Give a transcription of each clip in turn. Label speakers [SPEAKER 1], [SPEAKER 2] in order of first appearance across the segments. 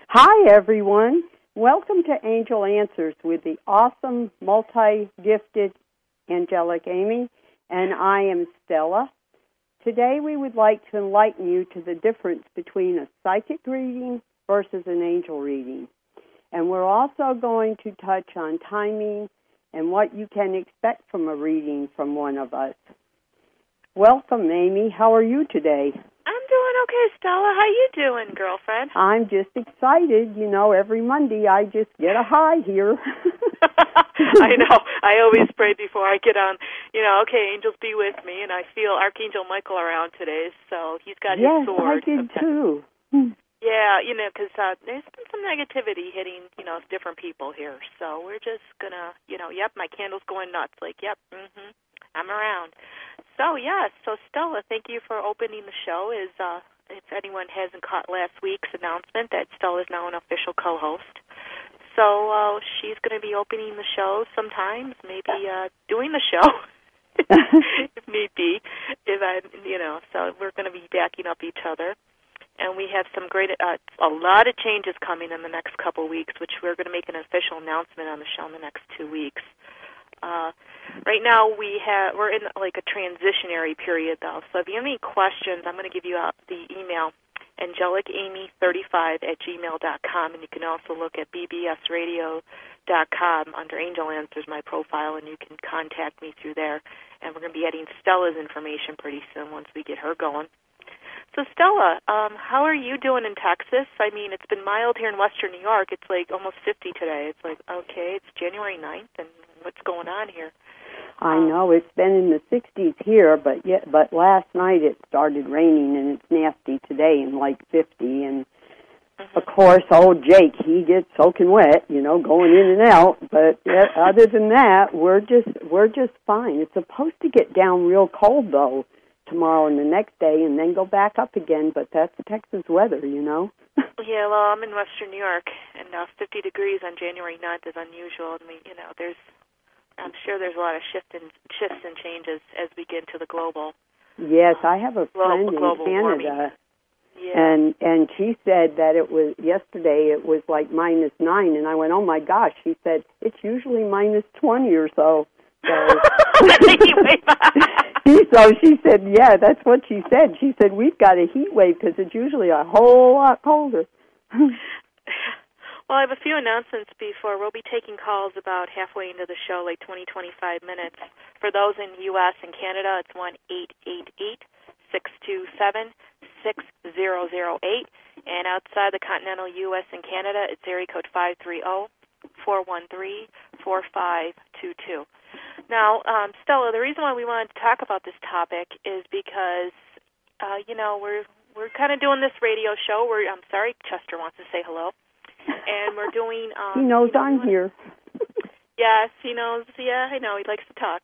[SPEAKER 1] Hi, everyone. Welcome to Angel Answers with the awesome, multi-gifted angelic Amy, and I am Stella. Today we would like to enlighten you to the difference between a psychic reading versus an angel reading. And we're also going to touch on timing and what you can expect from a reading from one of us. Welcome, Amy. How are you today?
[SPEAKER 2] I'm doing okay, Stella. How you doing, girlfriend?
[SPEAKER 1] I'm just excited. You know, every Monday I just get a high here.
[SPEAKER 2] I know. I always pray before I get on, okay, angels be with me, and I feel Archangel Michael around today, so he's got his sword.
[SPEAKER 1] Yes, I did too.
[SPEAKER 2] Yeah, because there's been some negativity hitting, different people here, so we're just going to, yep, my candle's going nuts, I'm around. So, yes, Stella, thank you for opening the show. If anyone hasn't caught last week's announcement, that Stella is now an official co-host. So she's going to be opening the show sometimes, maybe doing the show, if need be. So we're going to be backing up each other. And we have some great, a lot of changes coming in the next couple of weeks, which we're going to make an official announcement on the show in the next 2 weeks. Right now we're in like a transitionary period, though. So if you have any questions, I'm going to give you the email, angelicamy35@gmail.com, and you can also look at bbsradio.com under Angel Answers, my profile, and you can contact me through there. And we're going to be adding Stella's information pretty soon once we get her going. So, Stella, how are you doing in Texas? I mean, it's been mild here in western New York. It's like almost 50 today. It's like, okay, it's January 9th, and what's going on here?
[SPEAKER 1] I know. It's been in the 60s here, but last night it started raining, and it's nasty today and like 50. And, of course, old Jake, he gets soaking wet, going in and out. But other than that, we're just fine. It's supposed to get down real cold, though, tomorrow and the next day, and then go back up again, but that's Texas weather,
[SPEAKER 2] Yeah, well, I'm in western New York, and 50 degrees on January 9th is unusual. I mean, I'm sure there's a lot of shifts and changes as we get into the global.
[SPEAKER 1] Yes, I have a friend in Canada, yeah. and she said that yesterday it was like -9, and I went, oh my gosh. She said, it's usually -20 or so. So she said, yeah, that's what she said. She said, we've got a heat wave because it's usually a whole lot colder.
[SPEAKER 2] Well, I have a few announcements before. We'll be taking calls about halfway into the show, like 20, 25 minutes. For those in the U.S. and Canada, it's 1-888-627-6008. And outside the continental U.S. and Canada, it's area code 530-413-4522. Now, Stella, the reason why we wanted to talk about this topic is because, we're kind of doing this radio show where, I'm sorry, Chester wants to say hello, and we're doing...
[SPEAKER 1] he knows I'm here.
[SPEAKER 2] Yes, he knows. Yeah, I know. He likes to talk.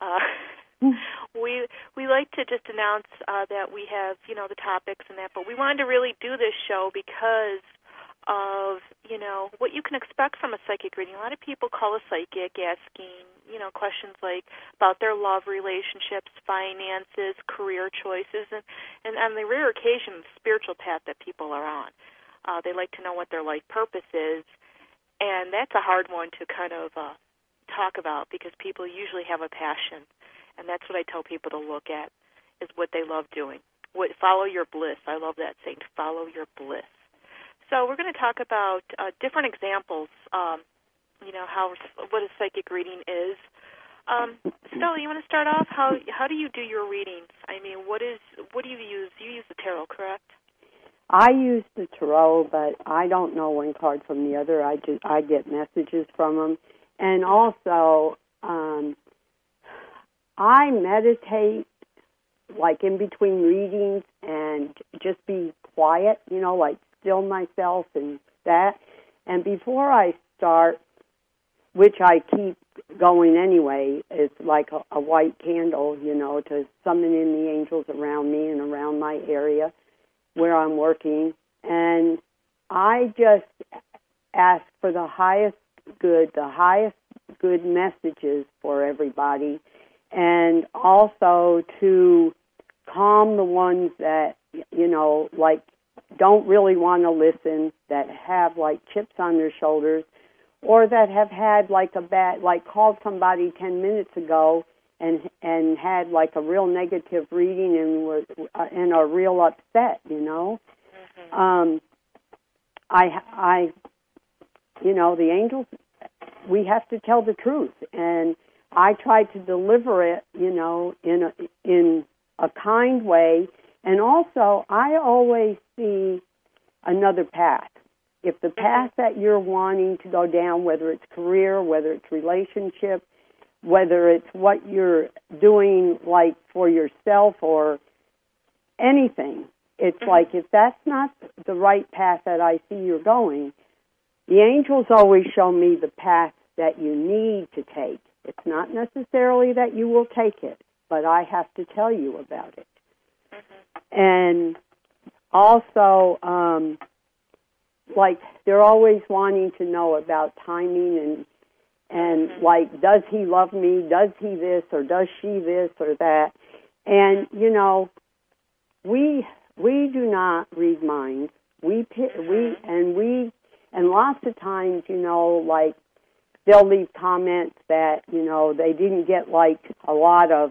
[SPEAKER 2] We like to just announce that we have, the topics and that, but we wanted to really do this show because of, what you can expect from a psychic reading. A lot of people call a psychic asking, questions like about their love relationships, finances, career choices, and on the rare occasion, the spiritual path that people are on. They like to know what their life purpose is, and that's a hard one to kind of talk about because people usually have a passion, and that's what I tell people to look at, is what they love doing. Follow your bliss. I love that saying, follow your bliss. So we're going to talk about different examples, what a psychic reading is. Stella, you want to start off? How do you do your readings? I mean, what do you use? You use the tarot, correct?
[SPEAKER 1] I use the tarot, but I don't know one card from the other. I get messages from them. And also, I meditate, like in between readings, and just be quiet, like still myself and that. And before I start, which I keep going anyway, it's like a white candle, to summon in the angels around me and around my area where I'm working. And I just ask for the highest good messages for everybody, and also to calm the ones that, like don't really want to listen, that have like chips on their shoulders, or that have had like called somebody 10 minutes ago and had like a real negative reading and are real upset, you know.
[SPEAKER 2] Mm-hmm.
[SPEAKER 1] The angels, we have to tell the truth, and I try to deliver it, you know, in a kind way. And also, I always see another path. If the path that you're wanting to go down, whether it's career, whether it's relationship, whether it's what you're doing like for yourself or anything, it's like if that's not the right path that I see you're going, the angels always show me the path that you need to take. It's not necessarily that you will take it, but I have to tell you about it. And also, like, they're always wanting to know about timing and like, does he love me? Does he this or does she this or that? And, you know, we do not read minds. And lots of times, you know, like, they'll leave comments that, you know, they didn't get, like, a lot of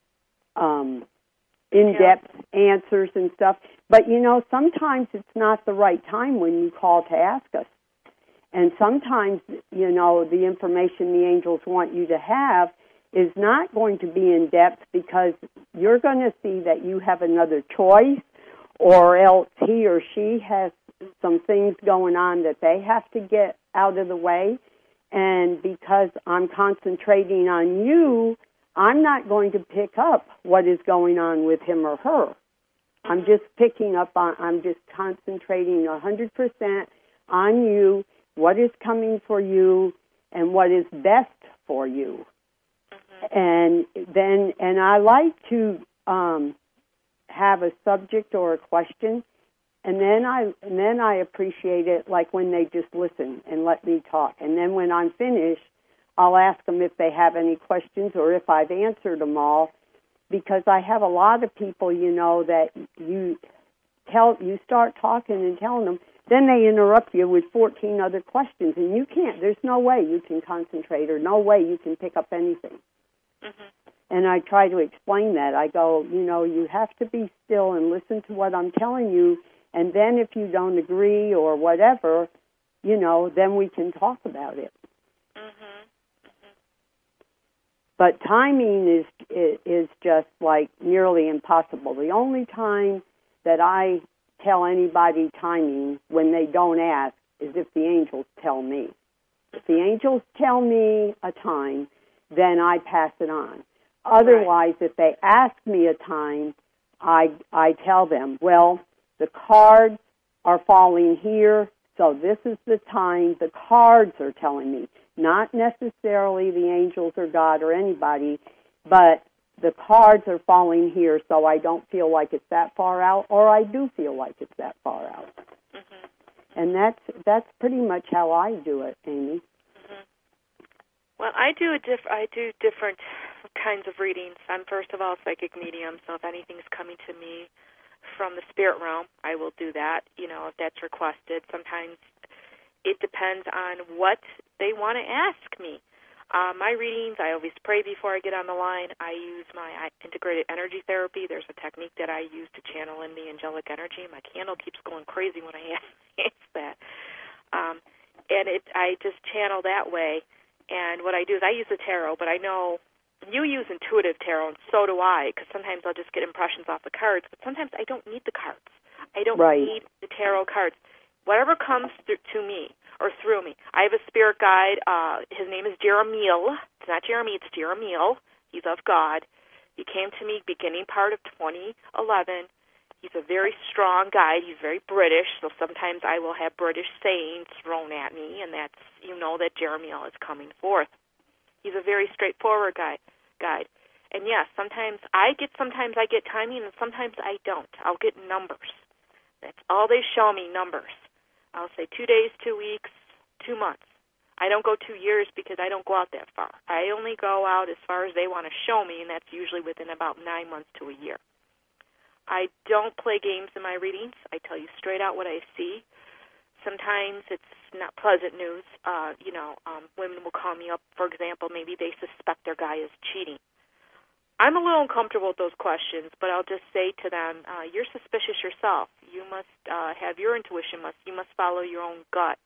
[SPEAKER 1] in-depth answers and stuff. But, you know, sometimes it's not the right time when you call to ask us. And sometimes, you know, the information the angels want you to have is not going to be in-depth because you're going to see that you have another choice, or else he or she has some things going on that they have to get out of the way. And because I'm concentrating on you, I'm not going to pick up what is going on with him or her. I'm just I'm just concentrating 100% on you, what is coming for you, and what is best for you. And I like to have a subject or a question, and then I appreciate it, like when they just listen and let me talk. And then when I'm finished, I'll ask them if they have any questions or if I've answered them all, because I have a lot of people, you know, that you start talking and telling them, then they interrupt you with 14 other questions, and you can't. There's no way you can concentrate or no way you can pick up anything. And I try to explain that. I go, you know, you have to be still and listen to what I'm telling you, and then if you don't agree or whatever, you know, then we can talk about it. But timing is just like nearly impossible. The only time that I tell anybody timing when they don't ask is if the angels tell me. If the angels tell me a time, then I pass it on. Otherwise, if they ask me a time, I tell them, well, the cards are falling here, so this is the time the cards are telling me. Not necessarily the angels or God or anybody, but the cards are falling here, so I don't feel like it's that far out, or I do feel like it's that far out. And that's pretty much how I do it, Amy.
[SPEAKER 2] Well, I do different kinds of readings. I'm first of all psychic medium, so if anything's coming to me from the spirit realm, I will do that, you know, if that's requested. Sometimes it depends on what they want to ask me. My readings, I always pray before I get on the line. I use my integrated energy therapy. There's a technique that I use to channel in the angelic energy. My candle keeps going crazy when I ask that. I just channel that way. And what I do is I use the tarot, but I know you use intuitive tarot, and so do I, because sometimes I'll just get impressions off the cards, but sometimes I don't need the cards. I don't need the tarot cards. Whatever comes to me or through me. I have a spirit guide. His name is Jeremiel. It's not Jeremy, it's Jeremiel. He's of God. He came to me beginning part of 2011. He's a very strong guide. He's very British, so sometimes I will have British sayings thrown at me, and that's, you know, that Jeremiel is coming forth. He's a very straightforward guide. And yes, sometimes I get timing, and sometimes I don't. I'll get numbers. That's all they show me, numbers. I'll say 2 days, 2 weeks, 2 months. I don't go 2 years because I don't go out that far. I only go out as far as they want to show me, and that's usually within about 9 months to a year. I don't play games in my readings. I tell you straight out what I see. Sometimes it's not pleasant news. Women will call me up, for example, maybe they suspect their guy is cheating. I'm a little uncomfortable with those questions, but I'll just say to them, you're suspicious yourself. You must have your intuition. You must follow your own gut.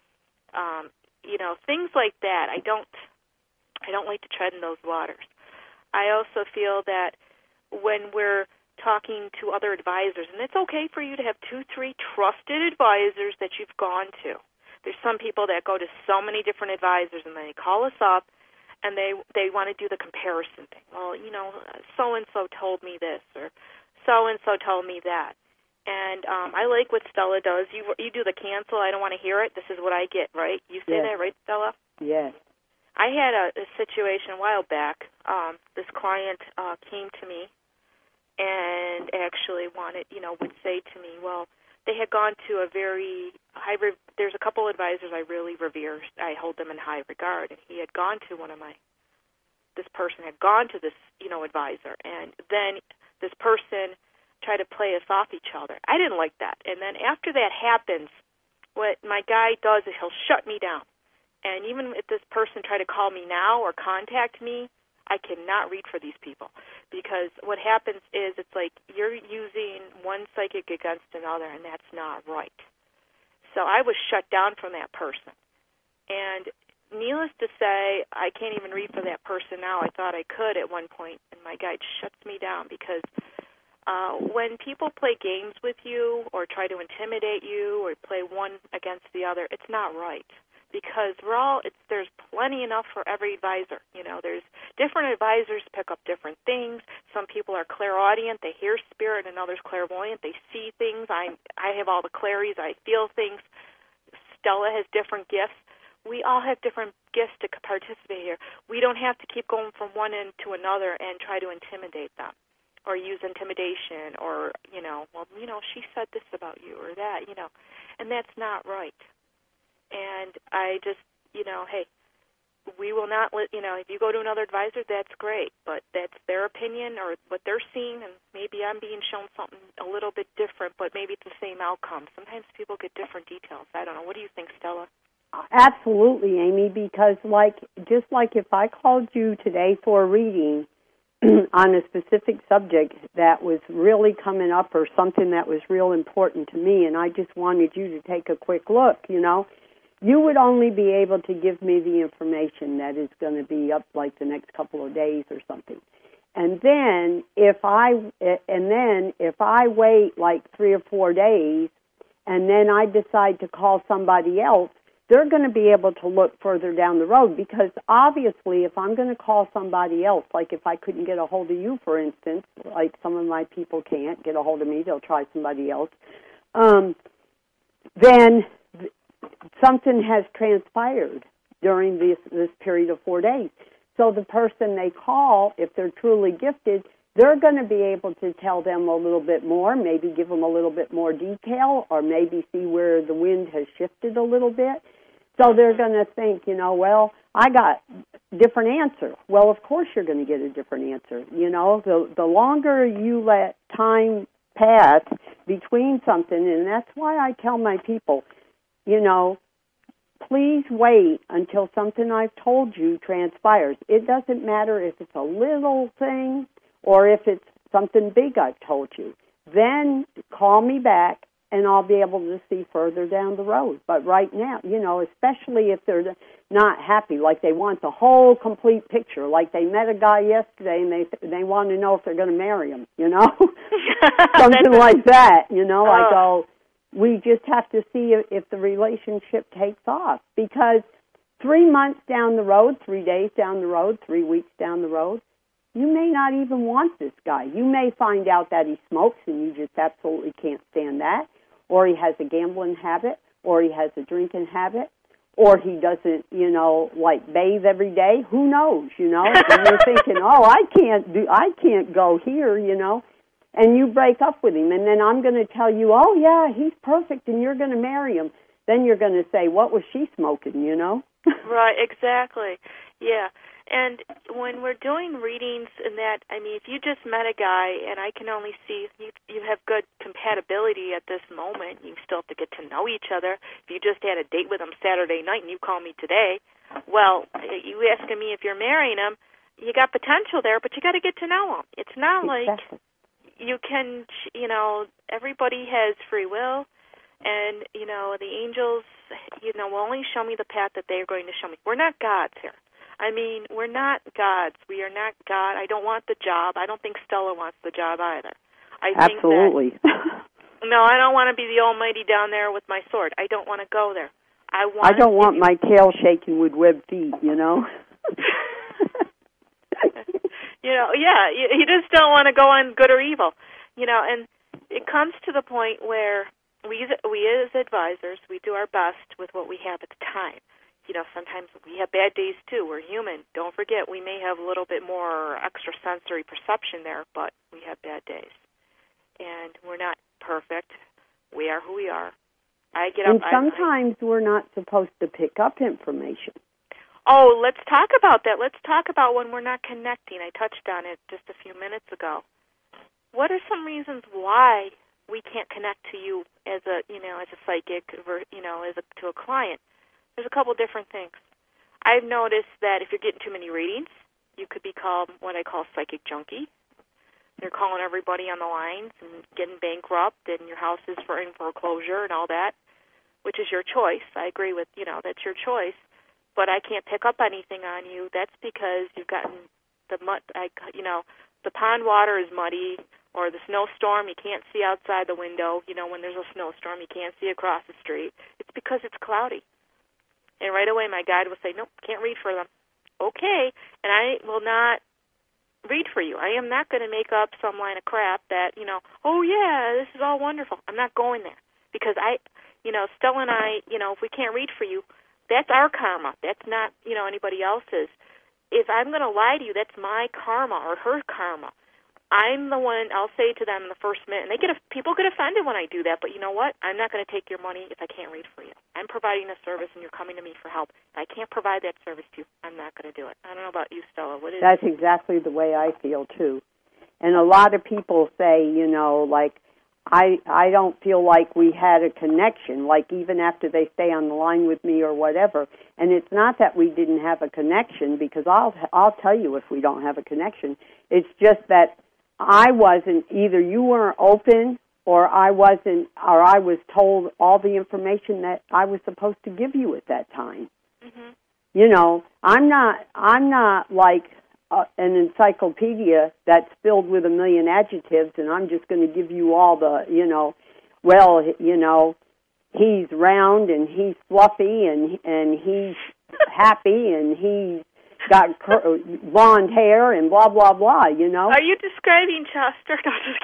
[SPEAKER 2] Things like that. I don't like to tread in those waters. I also feel that when we're talking to other advisors, and it's okay for you to have 2, 3 trusted advisors that you've gone to. There's some people that go to so many different advisors, and they call us up, and they want to do the comparison thing. Well, so-and-so told me this, or so-and-so told me that. And I like what Stella does. You do the cancel, I don't want to hear it, this is what I get, right? You say that, right, Stella?
[SPEAKER 1] Yes.
[SPEAKER 2] I had a situation a while back. This client came to me and actually would say to me, well, they had gone to a very there's a couple advisors I really revere. I hold them in high regard. And he had gone to this person had gone to this, advisor. And then this person tried to play us off each other. I didn't like that. And then after that happens, what my guy does is he'll shut me down. And even if this person tried to call me now or contact me, I cannot read for these people, because what happens is it's like you're using one psychic against another, and that's not right. So I was shut down from that person. And needless to say, I can't even read for that person now. I thought I could at one point, and my guide shuts me down because when people play games with you or try to intimidate you or play one against the other, it's not right. Because there's plenty enough for every advisor. There's different advisors pick up different things. Some people are clairaudient, they hear spirit, and others clairvoyant, they see things. I have all the clairs, I feel things. Stella has different gifts. We all have different gifts to participate here. We don't have to keep going from one end to another and try to intimidate them or use intimidation or, she said this about you or that, and that's not right. And I just, hey, we will not let, if you go to another advisor, that's great, but that's their opinion or what they're seeing, and maybe I'm being shown something a little bit different, but maybe it's the same outcome. Sometimes people get different details. I don't know. What do you think, Stella?
[SPEAKER 1] Absolutely, Amy, because just like if I called you today for a reading on a specific subject that was really coming up or something that was real important to me, and I just wanted you to take a quick look, you would only be able to give me the information that is going to be up like the next couple of days or something. And then if I wait like 3 or 4 days and then I decide to call somebody else, they're going to be able to look further down the road, because obviously if I'm going to call somebody else, like if I couldn't get a hold of you, for instance, like some of my people can't get a hold of me, they'll try somebody else, then something has transpired during this period of 4 days. So the person they call, if they're truly gifted, they're going to be able to tell them a little bit more, maybe give them a little bit more detail, or maybe see where the wind has shifted a little bit. So they're going to think, well, I got different answer. Well, of course you're going to get a different answer. The longer you let time pass between something, and that's why I tell my people, please wait until something I've told you transpires. It doesn't matter if it's a little thing or if it's something big I've told you. Then call me back, and I'll be able to see further down the road. But right now, especially if they're not happy, like they want the whole complete picture, like they met a guy yesterday and they want to know if they're going to marry him, something like that, we just have to see if the relationship takes off, because 3 months down the road, 3 days down the road, 3 weeks down the road, you may not even want this guy. You may find out that he smokes and you just absolutely can't stand that, or he has a gambling habit, or he has a drinking habit, or he doesn't, bathe every day. Who knows, And you're thinking, I can't go here, And you break up with him, and then I'm going to tell you, oh, yeah, he's perfect, and you're going to marry him. Then you're going to say, what was she smoking,
[SPEAKER 2] Right, exactly. Yeah. And when we're doing readings and that, I mean, if you just met a guy and I can only see you have good compatibility at this moment, you still have to get to know each other. If you just had a date with him Saturday night and you call me today, well, you asking me if you're marrying him, you got potential there, but you got to get to know him. It's not like you can, everybody has free will, and, the angels, will only show me the path that they are going to show me. We're not gods here. I mean, we're not gods. We are not God. I don't want the job. I don't think Stella wants the job either.
[SPEAKER 1] Absolutely.
[SPEAKER 2] No, I don't want to be the almighty down there with my sword. I don't want to go there.
[SPEAKER 1] I don't want my tail shaking with webbed feet,
[SPEAKER 2] Yeah, you just don't want to go on good or evil, and it comes to the point where we as advisors, we do our best with what we have at the time. Sometimes we have bad days too. We're human. Don't forget, we may have a little bit more extrasensory perception there, but we have bad days. And we're not perfect. We are who we are. I get up.
[SPEAKER 1] And sometimes we're not supposed to pick up information.
[SPEAKER 2] Oh, let's talk about that. Let's talk about when we're not connecting. I touched on it just a few minutes ago. What are some reasons why we can't connect to you as a psychic, to a client? There's a couple different things. I've noticed that if you're getting too many readings, you could be called what I call psychic junkie. They're calling everybody on the lines and getting bankrupt, and your house is in foreclosure and all that, which is your choice. I agree with, that's your choice. But I can't pick up anything on you. That's because you've gotten the mud, the pond water is muddy, or the snowstorm, you can't see outside the window. When there's a snowstorm, you can't see across the street. It's because it's cloudy. And right away my guide will say, nope, can't read for them. Okay, and I will not read for you. I am not going to make up some line of crap that, oh yeah, this is all wonderful. I'm not going there. Because Stella and I, if we can't read for you, that's our karma. That's not, anybody else's. If I'm going to lie to you, that's my karma or her karma. I'm the one, I'll say to them in the first minute, and people get offended when I do that, but you know what? I'm not going to take your money if I can't read for you. I'm providing a service, and you're coming to me for help. If I can't provide that service to you, I'm not going to do it. I don't know about you, Stella. What is
[SPEAKER 1] That's exactly the way I feel, too. And a lot of people say, I don't feel like we had a connection, like even after they stay on the line with me or whatever. And it's not that we didn't have a connection, because I'll tell you if we don't have a connection. It's just that I wasn't, either you weren't open or I was told all the information that I was supposed to give you at that time. Mm-hmm. I'm not like an encyclopedia that's filled with a million adjectives, and I'm just going to give you all the, he's round and he's fluffy and he's happy and he's got blonde hair and blah, blah, blah,
[SPEAKER 2] Are you describing Chester? No, just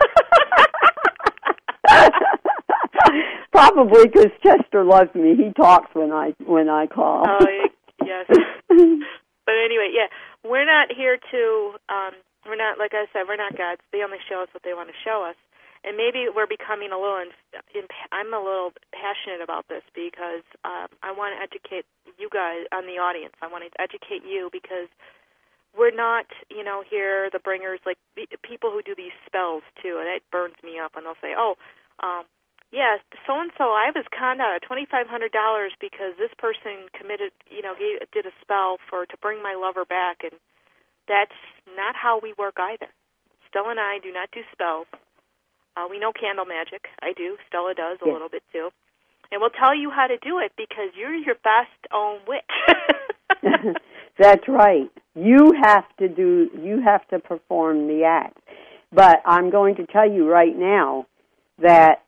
[SPEAKER 2] kidding.
[SPEAKER 1] Probably because Chester loves me. He talks when I call.
[SPEAKER 2] Oh, yes. But anyway, yeah, we're not here to, we're not, like I said, we're not gods. They only show us what they want to show us. And maybe we're becoming a little, I'm a little passionate about this because I want to educate you guys on the audience. I want to educate you because we're not, here the bringers, like people who do these spells too, and it burns me up. And they'll say, yes, so-and-so, I was conned out of $2,500 because this person committed, did a spell to bring my lover back, and that's not how we work either. Stella and I do not do spells. We know candle magic. I do. Stella does a little bit too. And we'll tell you how to do it because you're your best own witch.
[SPEAKER 1] That's right. You have to perform the act. But I'm going to tell you right now that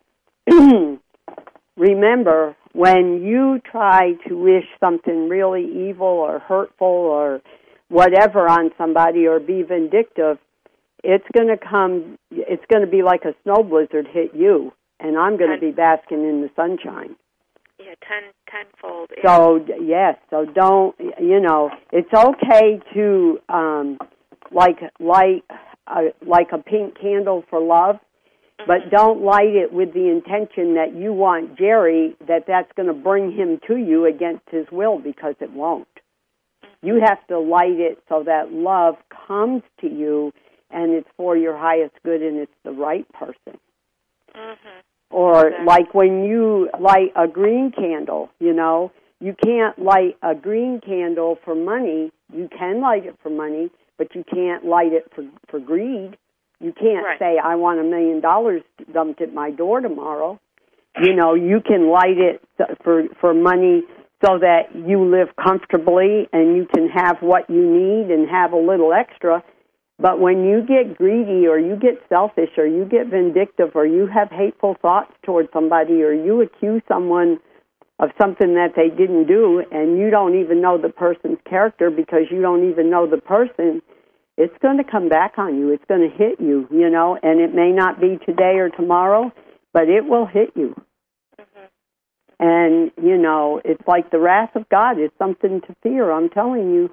[SPEAKER 1] remember, when you try to wish something really evil or hurtful or whatever on somebody or be vindictive, it's going to be like a snow blizzard hit you, and I'm going to be basking in the sunshine.
[SPEAKER 2] Yeah, tenfold. Yeah.
[SPEAKER 1] So, yes, so don't, it's okay to, like a pink candle for love, but don't light it with the intention that you want Jerry, that's going to bring him to you against his will, because it won't. You have to light it so that love comes to you, and it's for your highest good, and it's the right person.
[SPEAKER 2] Mm-hmm.
[SPEAKER 1] Or
[SPEAKER 2] exactly.
[SPEAKER 1] like when you light a green candle, you know, you can't light a green candle for money. You can light it for money, but you can't light it for greed. You can't say, I want $1 million dumped at my door tomorrow. You know, you can light it for money so that you live comfortably and you can have what you need and have a little extra. But when you get greedy or you get selfish or you get vindictive or you have hateful thoughts towards somebody or you accuse someone of something that they didn't do and you don't even know the person's character because you don't even know the person, it's going to come back on you. It's going to hit you, you know, and it may not be today or tomorrow, but it will hit you. Mm-hmm. And, you know, it's like the wrath of God is something to fear, I'm telling you.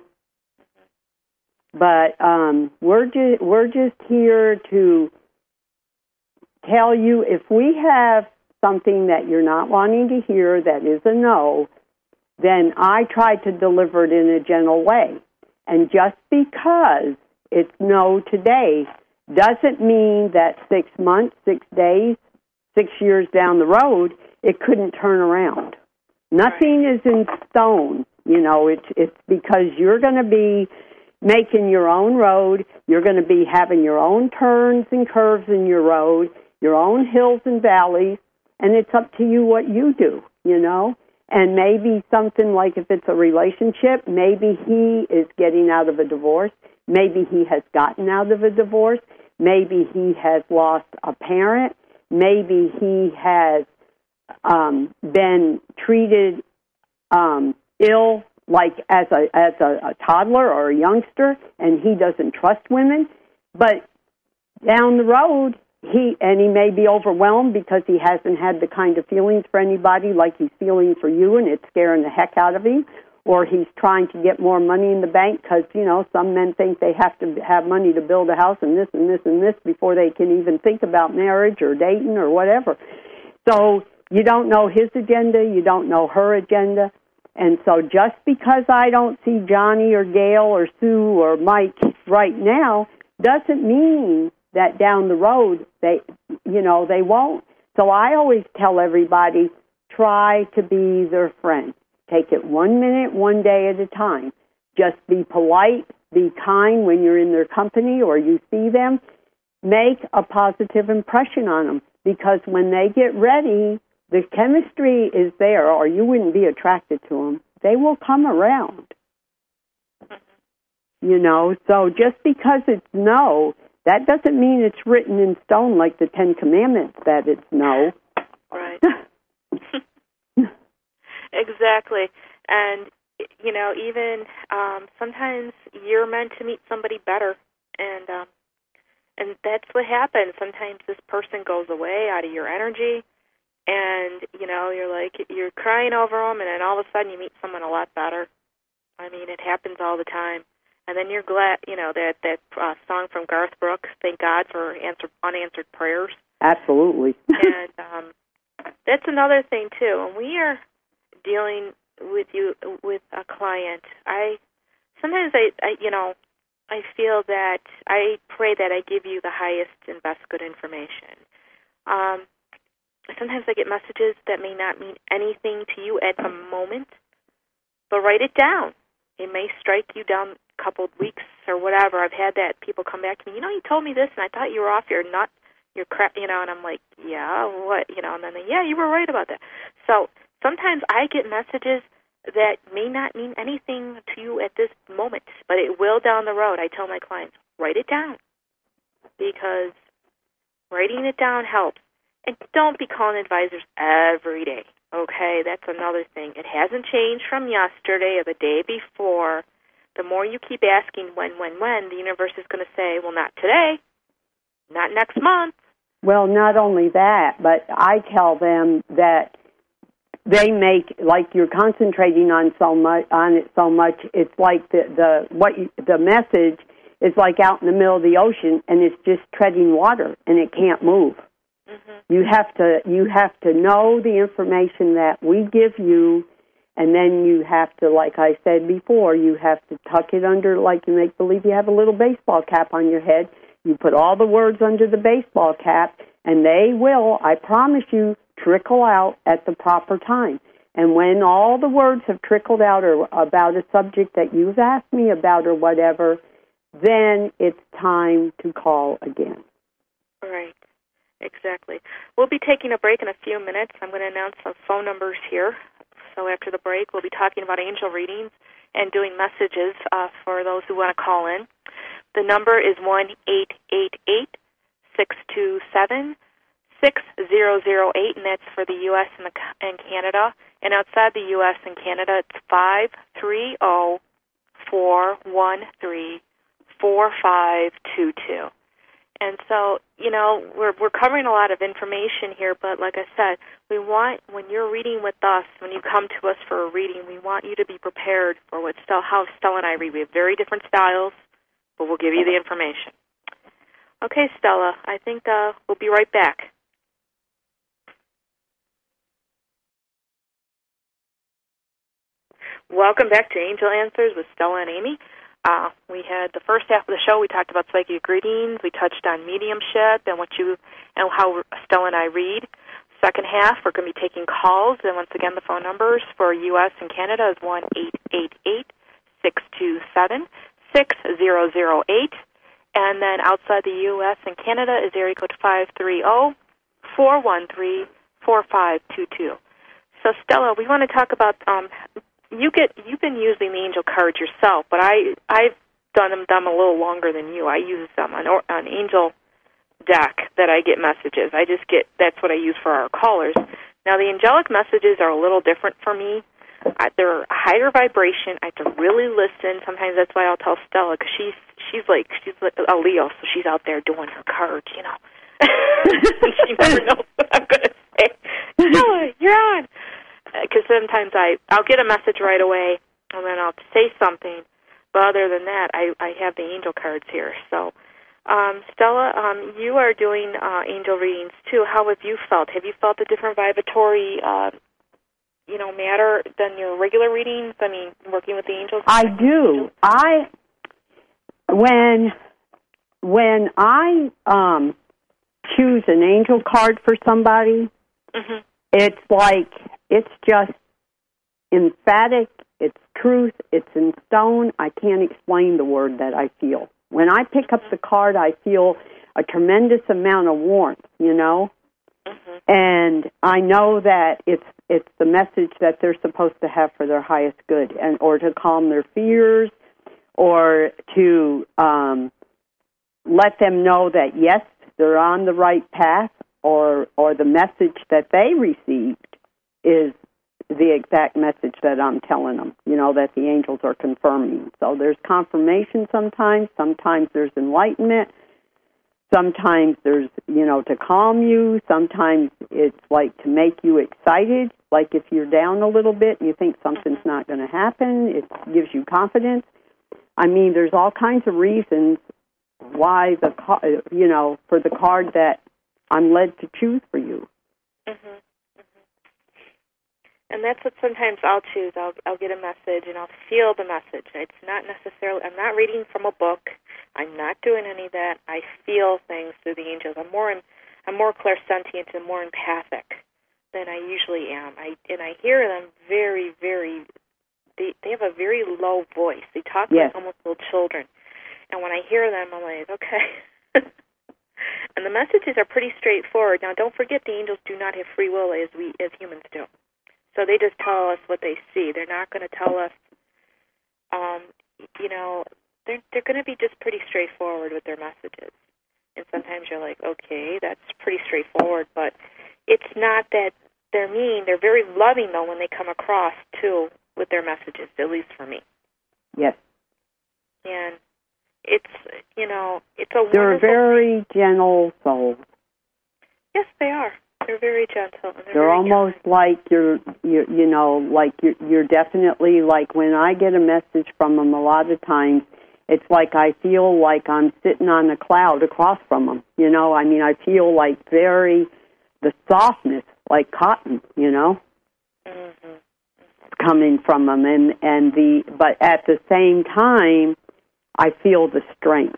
[SPEAKER 1] But we're just here to tell you if we have something that you're not wanting to hear that is a no, then I try to deliver it in a gentle way. And just because it's no today doesn't mean that 6 months, 6 days, 6 years down the road, it couldn't turn around. Nothing is in stone. You know, it's because you're going to be making your own road. You're going to be having your own turns and curves in your road, your own hills and valleys, and it's up to you what you do, you know. And maybe something like if it's a relationship, maybe he is getting out of a divorce. Maybe he has gotten out of a divorce. Maybe he has lost a parent. Maybe he has been treated ill, like as a toddler or a youngster, and he doesn't trust women. But down the road, he may be overwhelmed because he hasn't had the kind of feelings for anybody like he's feeling for you, and it's scaring the heck out of him. Or he's trying to get more money in the bank because, you know, some men think they have to have money to build a house and this and this and this before they can even think about marriage or dating or whatever. So you don't know his agenda, you don't know her agenda. And so just because I don't see Johnny or Gail or Sue or Mike right now doesn't mean that down the road they won't. So I always tell everybody, try to be their friend. Take it 1 minute, 1 day at a time. Just be polite, be kind when you're in their company or you see them. Make a positive impression on them because when they get ready, the chemistry is there or you wouldn't be attracted to them. They will come around. You know, so just because it's no, that doesn't mean it's written in stone like the 10 Commandments that it's no.
[SPEAKER 2] Right. Exactly. And, you know, even sometimes you're meant to meet somebody better. And that's what happens. Sometimes this person goes away out of your energy. And, you know, you're crying over them, and then all of a sudden you meet someone a lot better. I mean, it happens all the time. And then you're glad, you know, that song from Garth Brooks, Thank God for Unanswered Prayers.
[SPEAKER 1] Absolutely.
[SPEAKER 2] And that's another thing, too. When we are dealing with a client, sometimes I feel that I pray that I give you the highest and best good information. Sometimes I get messages that may not mean anything to you at the moment, but write it down. It may strike you down a couple of weeks or whatever. I've had that people come back to me, you know, you told me this, and I thought you were off your nut, your crap, you know, and I'm like, yeah, what, you know, and then yeah, you were right about that. So sometimes I get messages that may not mean anything to you at this moment, but it will down the road. I tell my clients, write it down, because writing it down helps. And don't be calling advisors every day, okay? That's another thing. It hasn't changed from yesterday or the day before. The more you keep asking when, the universe is going to say, well, not today, not next month.
[SPEAKER 1] Well, not only that, but I tell them that they make, like you're concentrating on it so much, it's like the message is like out in the middle of the ocean and it's just treading water and it can't move. Mm-hmm. You have to know the information that we give you And then you have to, like I said before, you have to tuck it under, like you make believe you have a little baseball cap on your head. You put all the words under the baseball cap, and they will, I promise you, trickle out at the proper time. And when all the words have trickled out or about a subject that you've asked me about or whatever, then it's time to call again.
[SPEAKER 2] Right. Exactly. We'll be taking a break in a few minutes. I'm going to announce some phone numbers here. So after the break, we'll be talking about angel readings and doing messages for those who want to call in. The number is 1-888-627-6008, and that's for the U.S. and Canada. And outside the U.S. and Canada, it's 530-413-4522. And so, we're covering a lot of information here, but like I said, we want, when you're reading with us, when you come to us for a reading, we want you to be prepared for how Stella and I read. We have very different styles, but we'll give you the information. Okay, Stella, I think we'll be right back. Welcome back to Angel Answers with Stella and Amy. We had the first half of the show. We talked about psychic readings. We touched on mediumship and how Stella and I read. Second half, we're going to be taking calls. And once again, the phone numbers for U.S. and Canada is 1-888-627-6008. And then outside the U.S. and Canada is area code 530-413-4522. So, Stella, we want to talk about you've been using the angel cards yourself, but I've done them a little longer than you. I use them on angel deck that I get messages. That's what I use for our callers. Now, the angelic messages are a little different for me. They're a higher vibration. I have to really listen. Sometimes that's why I'll tell Stella, because she's like a Leo, so she's out there doing her cards, She never knows what I'm going to say. Stella, you're on. Because sometimes I'll get a message right away, and then I'll say something. But other than that, I have the angel cards here. So, Stella, you are doing angel readings, too. How have you felt? Have you felt a different vibratory, matter than your regular readings? I mean, working with the angels?
[SPEAKER 1] I do. When I choose an angel card for somebody, mm-hmm. It's like, it's just emphatic, it's truth, it's in stone. I can't explain the word that I feel. When I pick up the card, I feel a tremendous amount of warmth, Mm-hmm. And I know that it's the message that they're supposed to have for their highest good, or to calm their fears, or to let them know that, yes, they're on the right path, or the message that they received is the exact message that I'm telling them, that the angels are confirming. So there's confirmation sometimes there's enlightenment, sometimes there's, to calm you, sometimes it's like to make you excited, like if you're down a little bit and you think something's not going to happen, it gives you confidence. I mean, there's all kinds of reasons why for the card that I'm led to choose for you.
[SPEAKER 2] Mm-hmm. Mm-hmm. And that's what sometimes I'll choose. I'll get a message and I'll feel the message. It's not necessarily, I'm not reading from a book. I'm not doing any of that. I feel things through the angels. I'm more clairsentient and more empathic than I usually am. I hear them very, very, they have a very low voice. They talk
[SPEAKER 1] yes.
[SPEAKER 2] like almost little children. And when I hear them, I'm like, okay. And the messages are pretty straightforward. Now, don't forget, the angels do not have free will as humans do. So they just tell us what they see. They're not going to tell us, they're going to be just pretty straightforward with their messages. And sometimes you're like, okay, that's pretty straightforward, but it's not that they're mean. They're very loving, though, when they come across, too, with their messages, at least for me.
[SPEAKER 1] Yes.
[SPEAKER 2] And it's a wonderful...
[SPEAKER 1] They're very gentle souls.
[SPEAKER 2] Yes, they are. They're very gentle. And
[SPEAKER 1] they're almost kind. Like you're definitely, like when I get a message from them a lot of times, it's like I feel like I'm sitting on a cloud across from them. I feel like the softness, like cotton,
[SPEAKER 2] Mm-hmm.
[SPEAKER 1] coming from them, but at the same time, I feel the strength.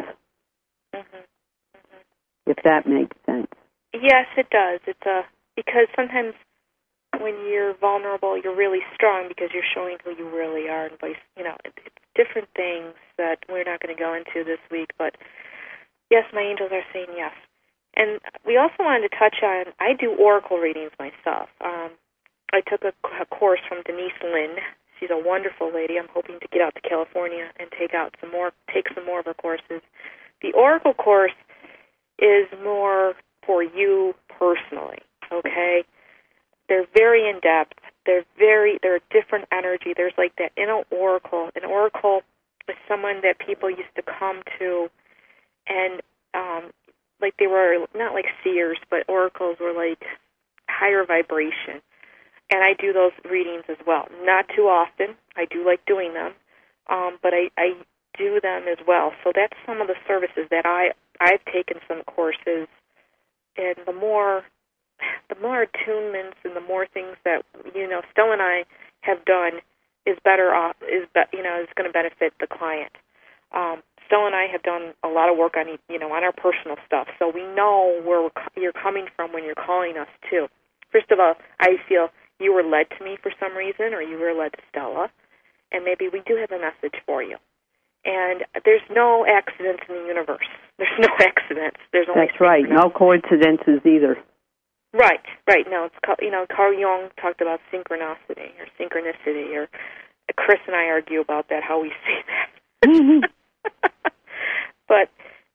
[SPEAKER 1] If that makes sense.
[SPEAKER 2] Yes, it does. Because sometimes when you're vulnerable, you're really strong because you're showing who you really are, and it's different things that we're not going to go into this week. But yes, my angels are saying yes. And we also wanted to touch on, I do oracle readings myself. I took a course from Denise Lynn. She's a wonderful lady. I'm hoping to get out to California and take some more of her courses. The oracle course is more for you personally, okay? They're very in-depth. They're a different energy. There's like that inner oracle. An oracle is someone that people used to come to, and like they were not like seers, but oracles were like higher vibration. And I do those readings as well. Not too often. I do like doing them, but I do them as well. So that's some of the services that I've taken some courses, and the more attunements and the more things that Stella and I have done is going to benefit the client. Stella and I have done a lot of work on on our personal stuff, so we know where you're coming from when you're calling us too. First of all, I feel you were led to me for some reason, or you were led to Stella, and maybe we do have a message for you. And there's no accidents in the universe. There's no accidents. There's only
[SPEAKER 1] That's right. No coincidences either.
[SPEAKER 2] Right. No, it's called, Carl Jung talked about synchronicity, or Chris and I argue about that, how we say that. But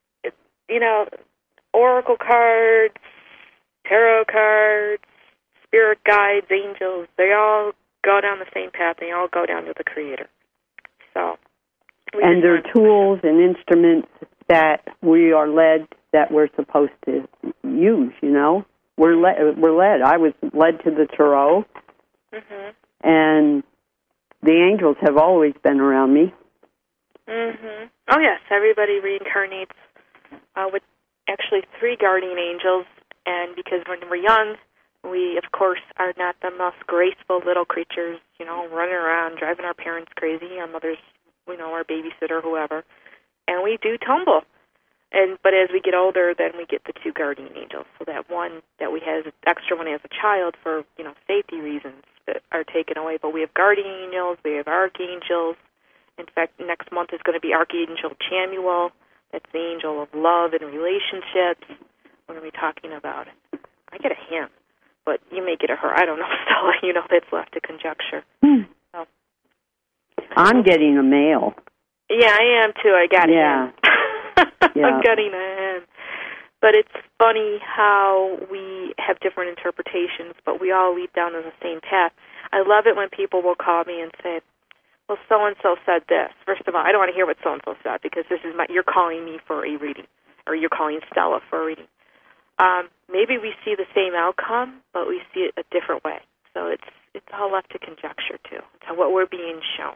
[SPEAKER 2] oracle cards, tarot cards, spirit guides, angels, they all go down the same path. They all go down to the Creator. So. And
[SPEAKER 1] they're tools and instruments that we are led, that we're supposed to use, We're led. I was led to the tarot, and the angels have always been around me.
[SPEAKER 2] Oh, yes, everybody reincarnates with actually 3 guardian angels, and because when we're young, we, of course, are not the most graceful little creatures, running around, driving our parents crazy, our mothers, our babysitter, whoever, and we do tumble. But as we get older, then we get the 2 guardian angels. So that one that we had, extra one as a child for, safety reasons that are taken away. But we have guardian angels, we have archangels. In fact, next month is going to be Archangel Chamuel. That's the angel of love and relationships. We're going to be talking about it. I get a him, but you may get a her. I don't know, Stella. That's left to conjecture. So.
[SPEAKER 1] I'm getting a male.
[SPEAKER 2] Yeah, I am too. I got him.
[SPEAKER 1] Yeah.
[SPEAKER 2] I'm getting a him. But it's funny how we have different interpretations, but we all lead down to the same path. I love it when people will call me and say, well, so-and-so said this. First of all, I don't want to hear what so-and-so said, because you're calling me for a reading, or you're calling Stella for a reading. Maybe we see the same outcome, but we see it a different way. So it's all left to conjecture, too. It's what we're being shown.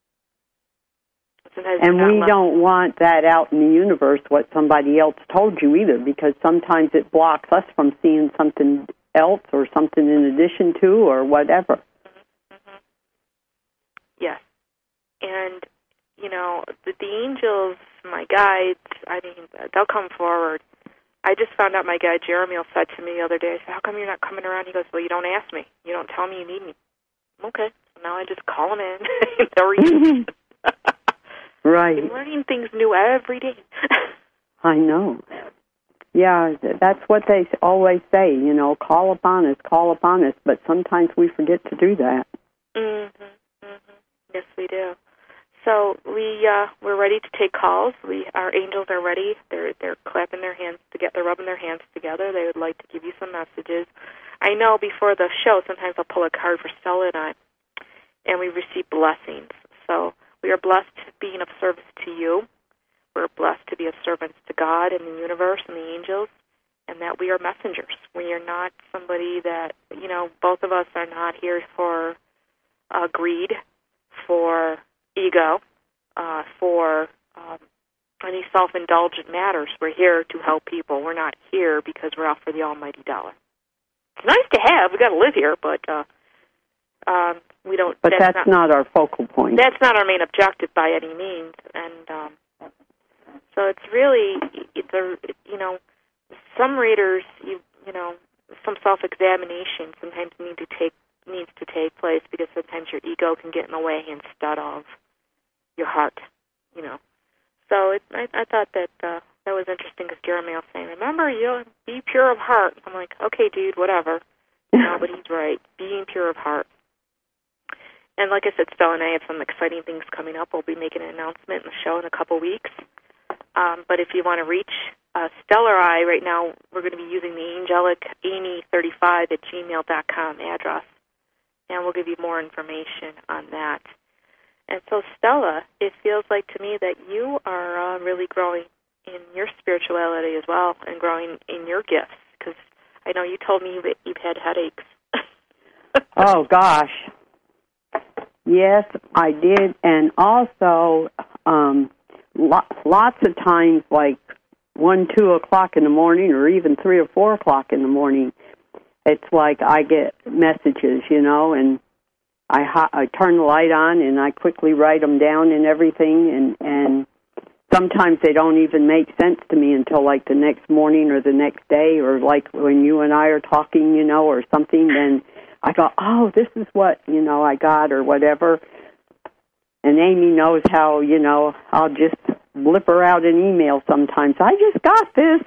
[SPEAKER 1] And we don't want that out in the universe, what somebody else told you either, because sometimes it blocks us from seeing something else or something in addition to or whatever.
[SPEAKER 2] Yes. And, the angels, my guides, they'll come forward. I just found out my guide Jeremy said to me the other day, I said, how come you're not coming around? He goes, well, you don't ask me. You don't tell me you need me. Okay. So now I just call them in. They'll read.
[SPEAKER 1] Right.
[SPEAKER 2] I'm learning things new every day.
[SPEAKER 1] I know. Yeah, that's what they always say, call upon us, but sometimes we forget to do that.
[SPEAKER 2] Yes, we do. So we're ready to take calls. Our angels are ready. They're clapping their hands together. They're rubbing their hands together. They would like to give you some messages. I know before the show, sometimes I'll pull a card for Stella and I, and we receive blessings. So we are blessed being of service to you. We're blessed to be of servants to God and the universe and the angels, and that we are messengers. We are not somebody that, both of us are not here for greed, for ego, for any self-indulgent matters. We're here to help people. We're not here because we're out for the almighty dollar. It's nice to have. We've got to live here, but We don't.
[SPEAKER 1] But that's not our focal point.
[SPEAKER 2] That's not our main objective by any means, and so it's really some readers some self-examination sometimes needs to take place because sometimes your ego can get in the way instead of your heart, So I thought that that was interesting because Jeremy was saying, remember, be pure of heart. I'm like, okay, dude, whatever. But he's right. Being pure of heart. And like I said, Stella and I have some exciting things coming up. We'll be making an announcement in the show in a couple weeks. But if you want to reach Stella or I, right now we're going to be using the angelic amy35@gmail.com address. And we'll give you more information on that. And so, Stella, it feels like to me that you are really growing in your spirituality as well and growing in your gifts, because I know you told me that you've had headaches.
[SPEAKER 1] Oh, gosh. Yes, I did. And also, lots of times, like 1, 2 o'clock in the morning or even 3 or 4 o'clock in the morning, it's like I get messages, and I turn the light on and I quickly write them down and everything, and sometimes they don't even make sense to me until like the next morning or the next day, or like when you and I are talking, or something, then I go, oh, this is what, I got or whatever. And Amy knows how, I'll just blip her out an email sometimes. I just got this.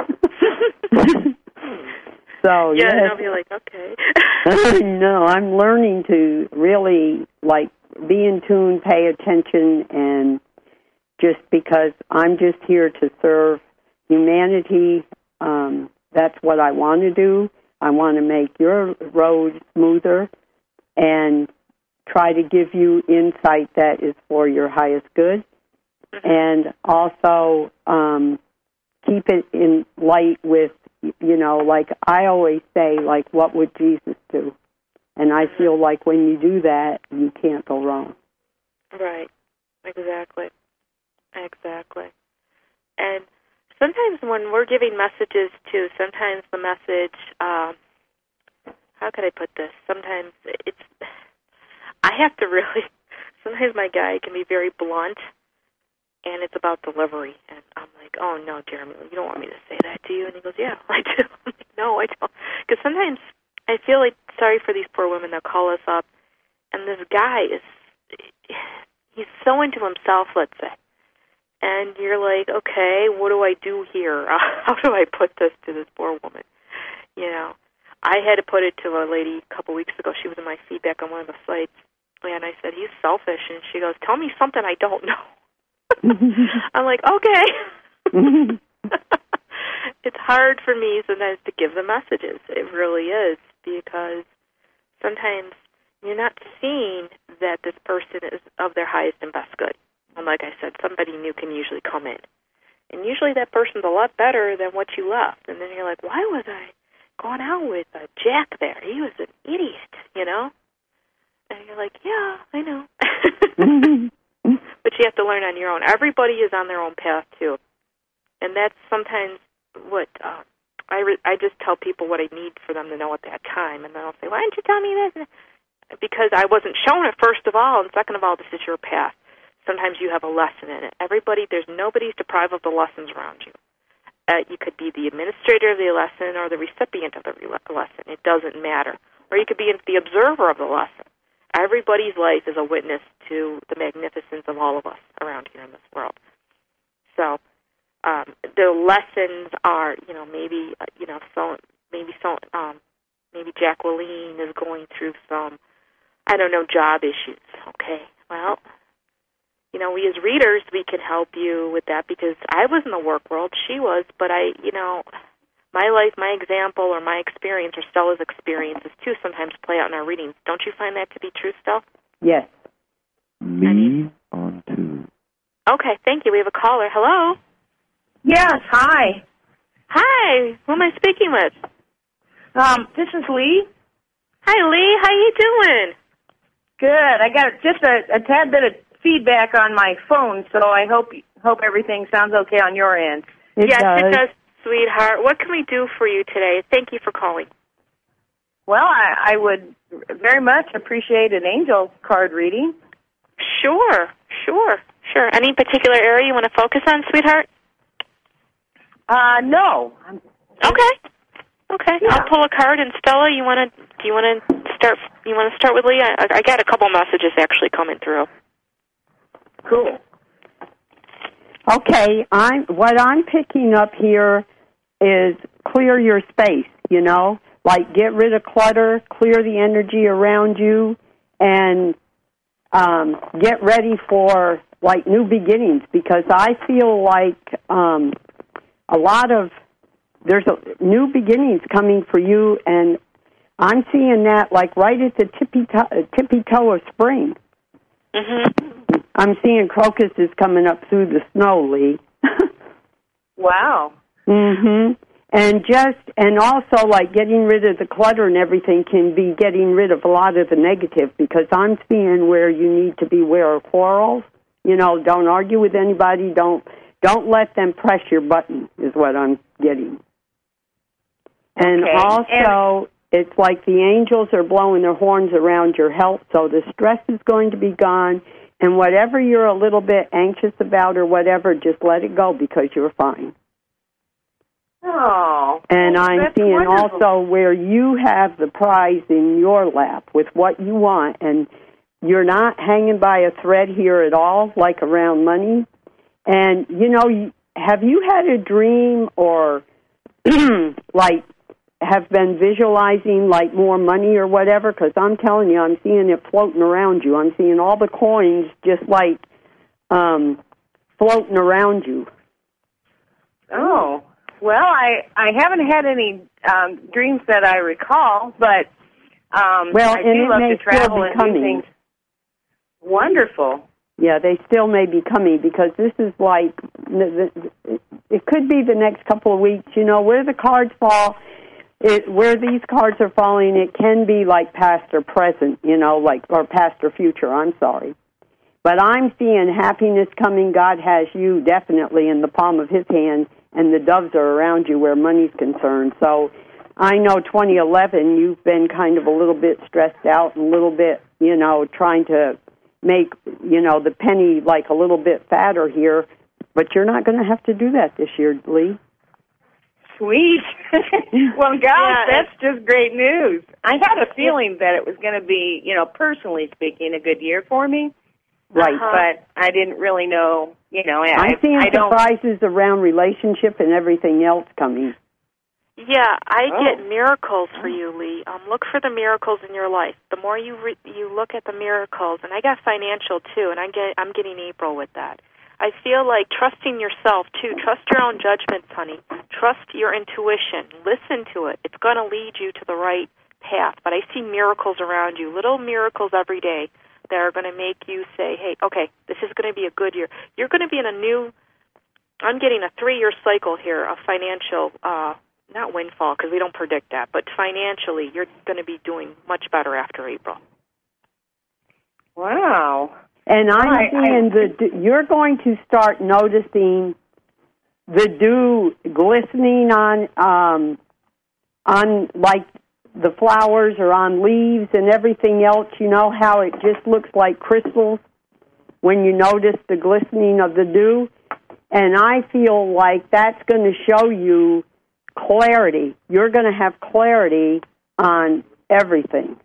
[SPEAKER 1] So,
[SPEAKER 2] yeah,
[SPEAKER 1] yes.
[SPEAKER 2] And I'll be like, okay.
[SPEAKER 1] No, I'm learning to really, be in tune, pay attention, and just because I'm just here to serve humanity, that's what I want to do. I want to make your road smoother and try to give you insight that is for your highest good. Mm-hmm. And also keep it in light with, like I always say, what would Jesus do? And I feel like when you do that, you can't go wrong.
[SPEAKER 2] Right. Exactly. And sometimes when we're giving messages too, sometimes the message, how could I put this? Sometimes sometimes my guy can be very blunt, and it's about delivery. And I'm like, oh, no, Jeremy, you don't want me to say that, do you? And he goes, yeah, I do. I'm like, no, I don't. Because sometimes I feel sorry for these poor women that call us up, and this guy he's so into himself, let's say. And you're like, okay, what do I do here? How do I put this to this poor woman? I had to put it to a lady a couple weeks ago. She was in my feedback on one of the sites. And I said, he's selfish. And she goes, tell me something I don't know. I'm like, okay. It's hard for me sometimes to give the messages. It really is, because sometimes you're not seeing that this person is of their highest and best good. And like I said, somebody new can usually come in. And usually that person's a lot better than what you left. And then you're like, why was I going out with Jack there? He was an idiot, And you're like, yeah, I know. But you have to learn on your own. Everybody is on their own path, too. And that's sometimes what I just tell people what I need for them to know at that time. And then I'll say, why didn't you tell me this? Because I wasn't shown it, first of all. And second of all, this is your path. Sometimes you have a lesson in it. There's nobody's deprived of the lessons around you. You could be the administrator of the lesson or the recipient of the lesson. It doesn't matter. Or you could be the observer of the lesson. Everybody's life is a witness to the magnificence of all of us around here in this world. So the lessons are, maybe Jacqueline is going through some, job issues. Okay, well, we as readers, we can help you with that because I was in the work world, she was, but my life, my example, or my experience, or Stella's experiences, too, sometimes play out in our readings. Don't you find that to be true, Stella?
[SPEAKER 1] Yes.
[SPEAKER 3] Me on two.
[SPEAKER 2] Okay, thank you. We have a caller. Hello?
[SPEAKER 4] Yes, hi.
[SPEAKER 2] Hi. Who am I speaking with?
[SPEAKER 4] This is Lee.
[SPEAKER 2] Hi, Lee. How you doing?
[SPEAKER 4] Good. I got just a tad bit of feedback on my phone, so I hope everything sounds okay on your end.
[SPEAKER 2] Yes, it does. Sweetheart, what can we do for you today? Thank you for calling.
[SPEAKER 4] Well, I would very much appreciate an angel card reading.
[SPEAKER 2] Sure. Any particular area you want to focus on, sweetheart?
[SPEAKER 4] No.
[SPEAKER 2] Okay.
[SPEAKER 4] Yeah.
[SPEAKER 2] I'll pull a card. And Stella, do you want to start? You want to start with Lee? I got a couple messages actually coming through.
[SPEAKER 4] Cool.
[SPEAKER 1] Okay, what I'm picking up here is clear your space, like get rid of clutter, clear the energy around you, and get ready for, like, new beginnings, because I feel like there's new beginnings coming for you, and I'm seeing that, like, right at the tippy toe of spring.
[SPEAKER 2] Mm-hmm.
[SPEAKER 1] I'm seeing crocuses coming up through the snow, Lee.
[SPEAKER 4] Wow.
[SPEAKER 1] Mhm. And also, like, getting rid of the clutter and everything can be getting rid of a lot of the negative, because I'm seeing where you need to beware of quarrels. Don't argue with anybody. Don't let them press your button, is what I'm getting. And
[SPEAKER 4] okay.
[SPEAKER 1] also, it's like the angels are blowing their horns around your health, so the stress is going to be gone. And whatever you're a little bit anxious about or whatever, just let it go, because you're fine.
[SPEAKER 4] Oh.
[SPEAKER 1] And I'm seeing
[SPEAKER 4] wonderful.
[SPEAKER 1] also where you have the prize in your lap with what you want, and you're not hanging by a thread here at all, like around money. And, have you had a dream or, like, have been visualizing, like, more money or whatever? Because I'm telling you, I'm seeing it floating around you. I'm seeing all the coins just, like, floating around you.
[SPEAKER 4] Oh. Well, I haven't had any dreams that I recall, but I do love to travel and do things. Wonderful.
[SPEAKER 1] Yeah, they still may be coming, because this is like, it could be the next couple of weeks. Where the cards fall, where these cards are falling, it can be like past or present, or past or future, I'm sorry. But I'm seeing happiness coming. God has you definitely in the palm of his hand, and the doves are around you where money's concerned. So I know 2011, you've been kind of a little bit stressed out and a little bit, trying to make, the penny like a little bit fatter here. But you're not going to have to do that this year, Lee.
[SPEAKER 4] Sweet. Well, gosh, that's just great news. I had a feeling that it was going to be, personally speaking, a good year for me.
[SPEAKER 1] Right.
[SPEAKER 4] But I didn't really know,
[SPEAKER 1] I'm seeing surprises around relationship and everything else coming.
[SPEAKER 2] Yeah, I get miracles for you, Lee. Look for the miracles in your life. The more you look at the miracles, and I got financial too, and I'm getting April with that. I feel like trusting yourself too. Trust your own judgments, honey. Trust your intuition. Listen to it. It's going to lead you to the right path. But I see miracles around you, little miracles every day that are going to make you say, hey, okay, this is going to be a good year. You're going to be in a new, I'm getting a 3-year cycle here of financial, not windfall, because we don't predict that, but financially you're going to be doing much better after April.
[SPEAKER 4] Wow.
[SPEAKER 1] And I'm seeing you're going to start noticing the dew glistening on like the flowers or on leaves and everything else. You know how it just looks like crystals when you notice the glistening of the dew? And I feel like that's going to show you clarity. You're going to have clarity on everything.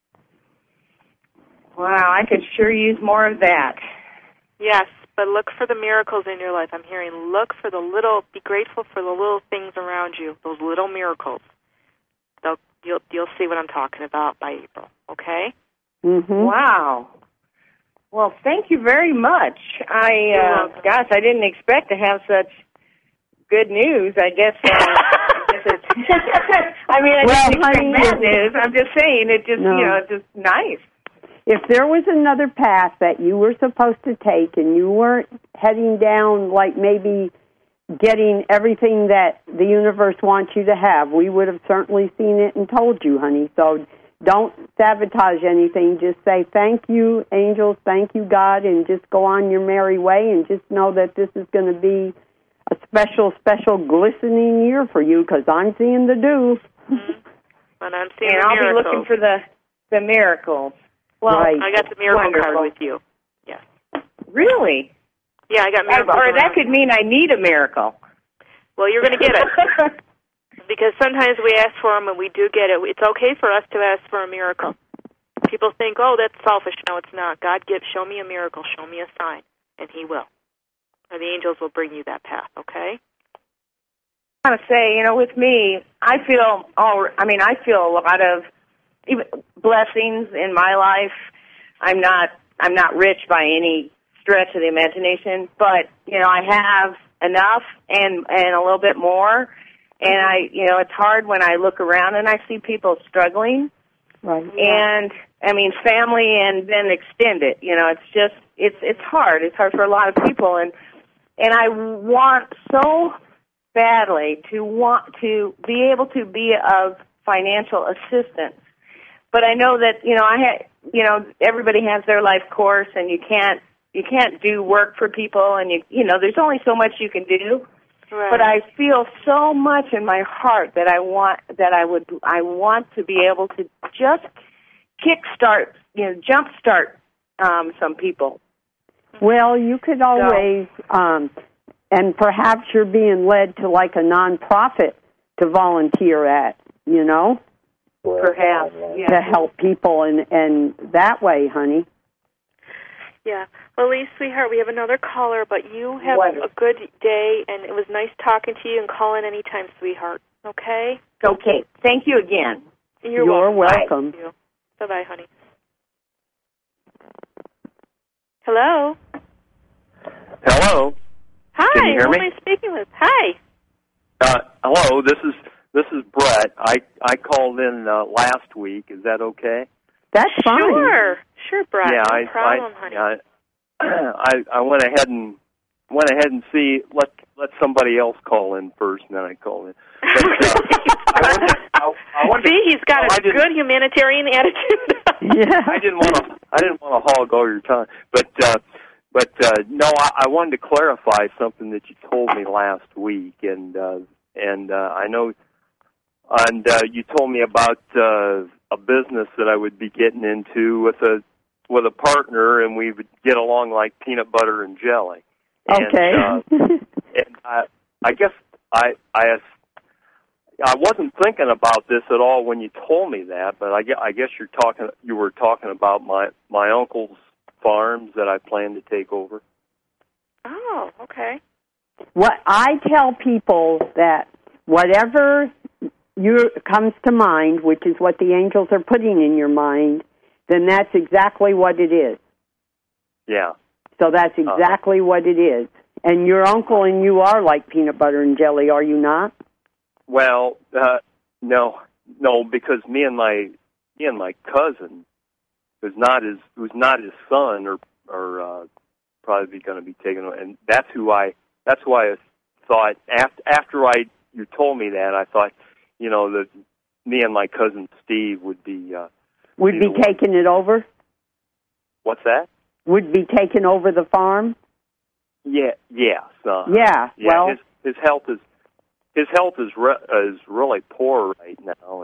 [SPEAKER 4] Wow, I could sure use more of that.
[SPEAKER 2] Yes, but look for the miracles in your life. I'm hearing be grateful for the little things around you, those little miracles. You'll see what I'm talking about by April, okay?
[SPEAKER 1] Mm-hmm.
[SPEAKER 4] Wow. Well, thank you very much. I didn't expect to have such good news. I guess it's, I didn't expect bad news. I'm just saying it's just nice.
[SPEAKER 1] If there was another path that you were supposed to take and you weren't heading down like maybe getting everything that the universe wants you to have, we would have certainly seen it and told you, honey. So don't sabotage anything. Just say, thank you, angels, thank you, God, and just go on your merry way and just know that this is going to be a special, special glistening year for you because I'm seeing the dew.
[SPEAKER 2] Mm-hmm. And I'm seeing
[SPEAKER 4] and
[SPEAKER 2] the
[SPEAKER 4] I'll
[SPEAKER 2] miracles.
[SPEAKER 4] be looking for the miracles. Well,
[SPEAKER 1] Right.
[SPEAKER 2] I got the miracle
[SPEAKER 4] wonderful.
[SPEAKER 2] card with you. Yes.
[SPEAKER 4] Really?
[SPEAKER 2] Yeah, I got miracles.
[SPEAKER 4] Or that could mean I need a miracle.
[SPEAKER 2] Well, you're going to get it. Because sometimes we ask for them and we do get it. It's okay for us to ask for a miracle. People think, oh, that's selfish. No, it's not. God show me a miracle, show me a sign, and He will. Or the angels will bring you that path, okay?
[SPEAKER 4] I want to say, with me, I feel a lot of even blessings in my life. I'm not rich by any stretch of the imagination, but I have enough and a little bit more. And it's hard when I look around and I see people struggling.
[SPEAKER 1] Right.
[SPEAKER 4] And family and then extended. It's hard. It's hard for a lot of people, and I want so badly to be able to be of financial assistance. But I know that everybody has their life course, and you can't do work for people, and there's only so much you can do.
[SPEAKER 2] Right.
[SPEAKER 4] But I feel so much in my heart that I want to be able to just jumpstart some people.
[SPEAKER 1] Well, you could always, and perhaps you're being led to like a nonprofit to volunteer at,
[SPEAKER 4] Perhaps, yeah.
[SPEAKER 1] to help people, and that way, honey.
[SPEAKER 2] Yeah. Well, Lee, sweetheart, we have another caller, but you have
[SPEAKER 4] Wonderful.
[SPEAKER 2] a good day, and it was nice talking to you, and call in anytime, sweetheart. Okay?
[SPEAKER 4] Okay. Thank you again.
[SPEAKER 2] You're
[SPEAKER 1] welcome.
[SPEAKER 2] Thank you. Bye-bye, honey. Hello?
[SPEAKER 3] Hello.
[SPEAKER 2] Hi,
[SPEAKER 3] Can you hear
[SPEAKER 2] who
[SPEAKER 3] me?
[SPEAKER 2] am I speaking with? Hi.
[SPEAKER 3] Hello. This is Brett. I called in last week. Is that okay?
[SPEAKER 1] That's fine.
[SPEAKER 2] Sure, Brett.
[SPEAKER 3] Yeah,
[SPEAKER 2] no problem, honey.
[SPEAKER 3] I went ahead and let somebody else call in first, and then I called in. But, I wondered,
[SPEAKER 2] See, he's got a good humanitarian attitude.
[SPEAKER 1] Yeah.
[SPEAKER 3] I didn't want to hog all your time, but no, I wanted to clarify something that you told me last week, and I know, and you told me about a business that I would be getting into with a partner, and we would get along like peanut butter and jelly.
[SPEAKER 1] Okay.
[SPEAKER 3] And I guess I wasn't thinking about this at all when you told me that, but I guess you were talking about my uncle's farms that I plan to take over.
[SPEAKER 2] Oh, okay.
[SPEAKER 1] What I tell people that whatever comes to mind, which is what the angels are putting in your mind, then that's exactly what it is.
[SPEAKER 3] Yeah.
[SPEAKER 1] So that's exactly what it is. And your uncle and you are like peanut butter and jelly, are you not?
[SPEAKER 3] Well, no, because me and my cousin, who's not his son, or probably going to be taken, and that's why I thought after you told me that, I thought, that me and my cousin Steve would be
[SPEAKER 1] taking it over.
[SPEAKER 3] What's that?
[SPEAKER 1] Would be taking over the farm.
[SPEAKER 3] Yeah.
[SPEAKER 1] Yeah. Well,
[SPEAKER 3] his health is really poor right now,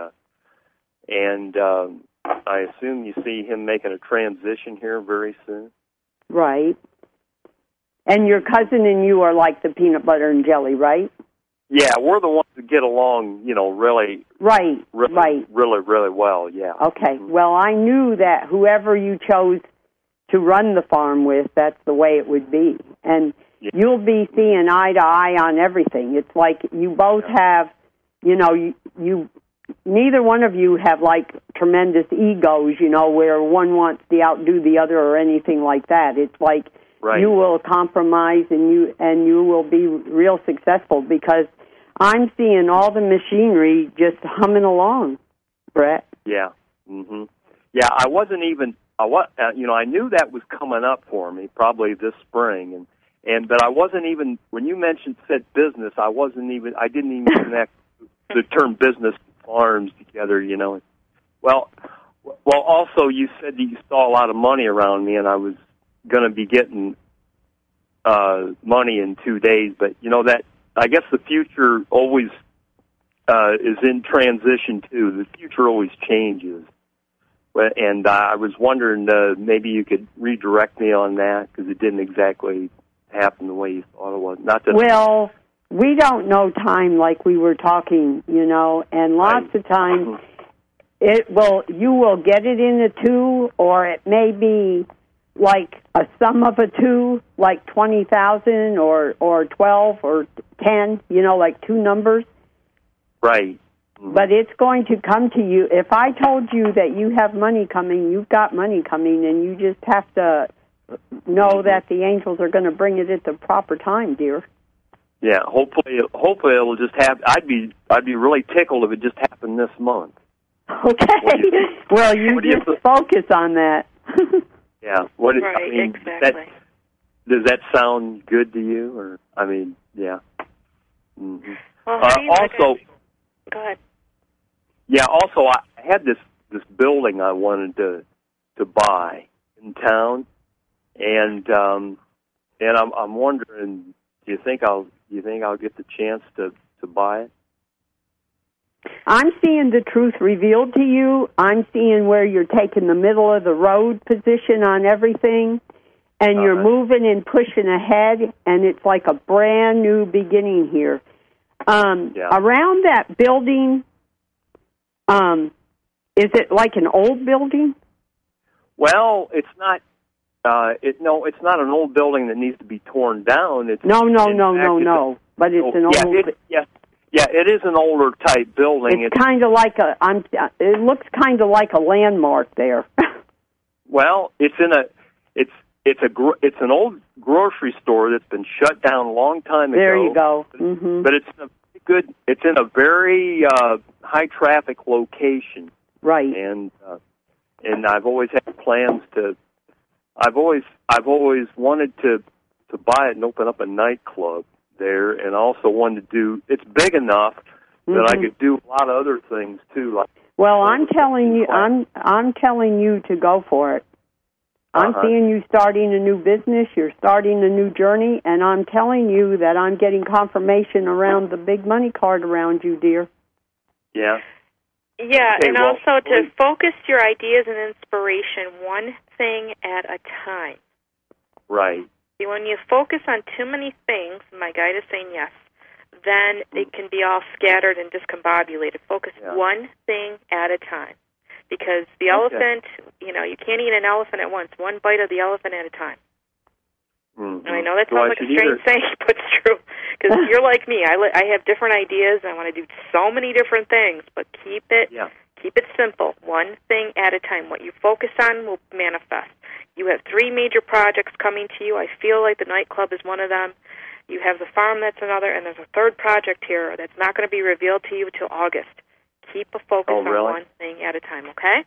[SPEAKER 3] and I assume you see him making a transition here very soon.
[SPEAKER 1] Right. And your cousin and you are like the peanut butter and jelly, right?
[SPEAKER 3] Yeah, we're the ones that get along, really.
[SPEAKER 1] Right.
[SPEAKER 3] Really well. Yeah.
[SPEAKER 1] Okay. Well, I knew that whoever you chose to run the farm with, that's the way it would be. And you'll be seeing eye to eye on everything. It's like you both have, you neither one of you have like tremendous egos, where one wants to outdo the other or anything like that. It's like you will compromise and you will be real successful, because I'm seeing all the machinery just humming along, Brett.
[SPEAKER 3] Yeah. Mhm. Yeah, I wasn't even I knew that was coming up for me probably this spring, but I wasn't even, when you said business, I didn't even connect the term business and farms together, Well, also you said that you saw a lot of money around me, and I was going to be getting money in 2 days, but that, I guess the future always is in transition too. The future always changes. And I was wondering, maybe you could redirect me on that, because it didn't exactly happen the way you thought it was. Not that.
[SPEAKER 1] Well, we don't know time like we were talking, and lots of times you will get it in a 2, or it may be like a sum of a 2, like 20,000 or 12 or 10, like 2 numbers.
[SPEAKER 3] Right.
[SPEAKER 1] But it's going to come to you. If I told you that you have money coming, you've got money coming, and you just have to know that the angels are going to bring it at the proper time, dear.
[SPEAKER 3] Yeah, hopefully it'll just happen. I'd be really tickled if it just happened this month.
[SPEAKER 1] Okay. Well, you just focus on that.
[SPEAKER 3] Yeah.
[SPEAKER 2] Exactly.
[SPEAKER 3] Does that sound good to you? Or yeah. Mm-hmm.
[SPEAKER 2] Well, how do you
[SPEAKER 3] also,
[SPEAKER 2] go ahead.
[SPEAKER 3] Yeah. Also, I had this building I wanted to buy in town, and I'm wondering, do you think I'll get the chance to buy it?
[SPEAKER 1] I'm seeing the truth revealed to you. I'm seeing where you're taking the middle of the road position on everything, and you're moving and pushing ahead, and it's like a brand new beginning here. Around that building, is it like an old building?
[SPEAKER 3] Well, it's not. It's not an old building that needs to be torn down. It's
[SPEAKER 1] no. But it's an old.
[SPEAKER 3] Yeah, it is an older type building.
[SPEAKER 1] It's kind of like it looks kind of like a landmark there.
[SPEAKER 3] Well, it's an old grocery store that's been shut down a long time ago.
[SPEAKER 1] There you go. Mm-hmm.
[SPEAKER 3] But it's in a very high traffic location.
[SPEAKER 1] Right.
[SPEAKER 3] And I've always had plans to. I've always wanted to buy it and open up a nightclub there, and also wanted to do. It's big enough that I could do a lot of other things too. Like,
[SPEAKER 1] well, I'm telling you to go for it. I'm seeing you starting a new business. You're starting a new journey, and I'm telling you that I'm getting confirmation around the big money card around you, dear.
[SPEAKER 3] Yeah.
[SPEAKER 2] Yeah,
[SPEAKER 3] okay,
[SPEAKER 2] and also to focus your ideas and inspiration one thing at a time.
[SPEAKER 3] Right.
[SPEAKER 2] See, when you focus on too many things, my guide is saying yes, then it can be all scattered and discombobulated. Focus one thing at a time. Because the elephant, you can't eat an elephant at once. One bite of the elephant at a time.
[SPEAKER 3] Mm-hmm.
[SPEAKER 2] And I know that sounds like a strange thing, but it's true. Because you're like me. I have different ideas. I want to do so many different things, but keep it simple. One thing at a time. What you focus on will manifest. You have 3 major projects coming to you. I feel like the nightclub is one of them. You have the farm, that's another, and there's a 3rd project here that's not going to be revealed to you until August. Keep a focus on one thing at a time, okay?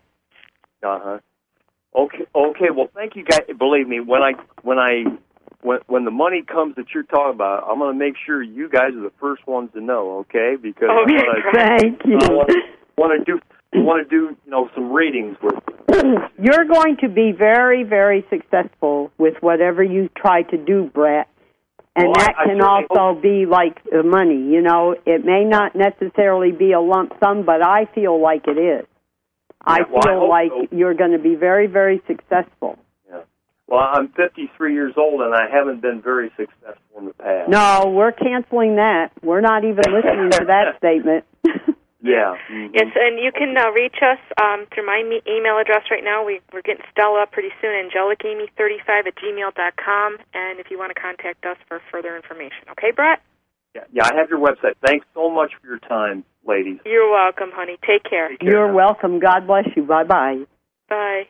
[SPEAKER 3] Okay. Well, thank you guys. Believe me, when the money comes that you're talking about, I'm going to make sure you guys are the first ones to know. Okay? Because
[SPEAKER 1] thank you.
[SPEAKER 3] I want to do some readings with.
[SPEAKER 1] You're going to be very, very successful with whatever you try to do, Brett. And that can also be like the money, It may not necessarily be a lump sum, but I feel like it is. I feel like you're going to be very, very successful.
[SPEAKER 3] Yeah. Well, I'm 53 years old, and I haven't been very successful in the past.
[SPEAKER 1] No, we're canceling that. We're not even listening to that statement.
[SPEAKER 3] Yeah. Mm-hmm.
[SPEAKER 2] Yes, and you can reach us through my email address right now. We're getting Stella up pretty soon, angelicamy35@gmail.com, and if you want to contact us for further information. Okay, Brett?
[SPEAKER 3] Yeah, I have your website. Thanks so much for your time, ladies.
[SPEAKER 2] You're welcome, honey. Take care.
[SPEAKER 1] You're welcome. God bless you. Bye-bye.
[SPEAKER 2] Bye.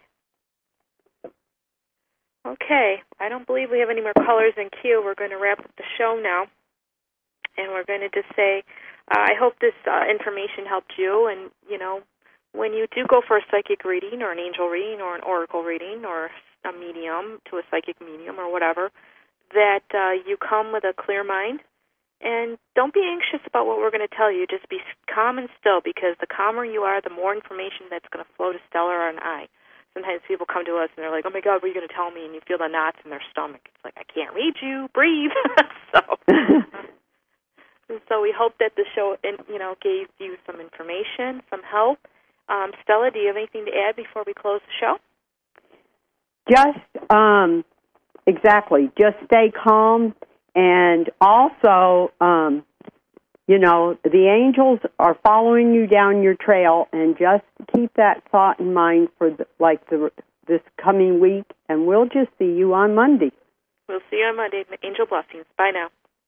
[SPEAKER 2] Okay, I don't believe we have any more callers in queue. We're going to wrap up the show now, and we're going to just say, I hope this information helped you, and, when you do go for a psychic reading or an angel reading or an oracle reading or a medium to a psychic medium or whatever, that you come with a clear mind, and don't be anxious about what we're going to tell you. Just be calm and still, because the calmer you are, the more information that's going to flow to Stella or an I. Sometimes people come to us and they're like, oh, my God, what are you going to tell me? And you feel the knots in their stomach. It's like, I can't read you. Breathe. And so we hope that the show, gave you some information, some help. Stella, do you have anything to add before we close the show?
[SPEAKER 1] Just, exactly, just stay calm. And also, the angels are following you down your trail, and just keep that thought in mind for this coming week, and we'll just see you on Monday.
[SPEAKER 2] We'll see you on Monday. Angel blessings. Bye now.